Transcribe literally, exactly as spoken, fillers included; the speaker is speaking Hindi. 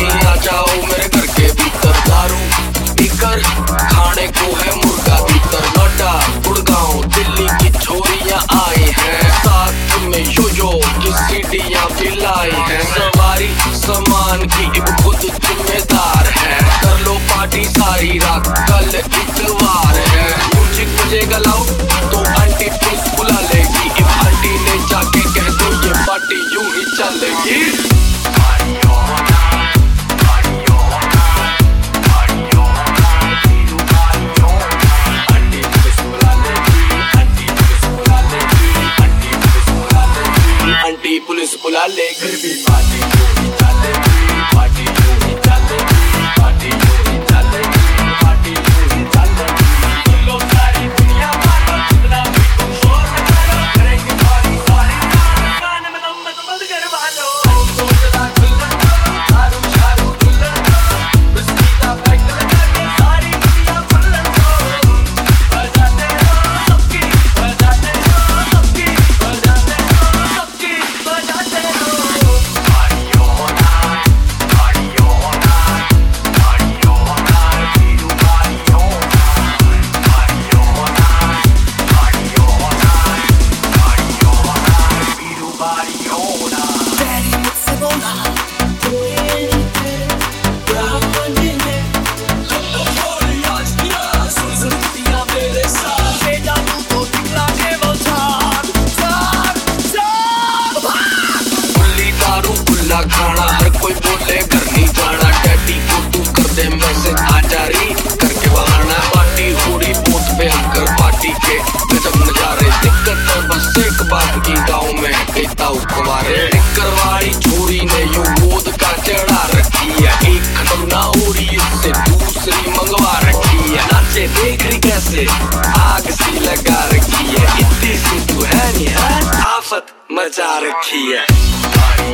आ जाओ मेरे घर के भीतर, दारू पीकर खाने को है मुर्गा भीतर। नोएडा गुड़गांव दिल्ली की छोरियां आई हैं, साथ में योयो की सीढ़ियां भी लाई हैं। सवारी सामान की अब खुद जिम्मेदार है, कर लो पार्टी सारी रात कल इतवार है। म्यूजिक बजेगा लाउड तो आंटी पुलिस बुला लेगी, अब आंटी ने जाके कह दो ये पार्टी यूं ही चलेगी। आंटी पुलिस बुला ले, घर भी पार्टी यूं ही चलेगी, पार्टी यूं ही चलेगी, पार्टी यूं ही चलेगी, पार्टी यूं ही चलेगी। तुम लोग सारी दुनिया मानो, जितना भी तुम शोर मचाओ, करेंगे सारी सारी कान में दम मत बंद करवा लो। सोचना खुल्लर दारू शारू खुल्लर, बिस्की का पैक लगा के सारी दुनिया खुल्लर दो। बजाते हो सबकी, बजाते हो सबकी, बजाते हो सबकी, बजाते हो। Party on night, party on night, party on night, Veeru party on night, party on night, party on night, party on night, Veeru party on night. Daddy मुझसे बोला कोई ब्राह्मण ने छोड़ी आज किया सुन सुन दिया मेरे साथ, बेटा तू तो दिखला के वो साथ साथ साथ गुल्ली दारू गुल्ला खाना, हर कोई बोले घर नहीं जाना। डैडी को तू कर दे मैसेज आ जा रही करके बहाना। पार्टी पूरी बूथ पे अंकर पार्टी के गजब नजारे, दिक्कत है बस एक बात की गाँव में कहता हूँ कुमारे। टिक्कर वाली छोरी ने यूं गोद का चढ़ा रखी है, एक खत्म ना हो रही इससे दूसरी मंगवा रखी है। नाचे देख रही कैसे आग सी लगा रखी है, इतनी सी तू है नहीं है, आफत मचा रखी है।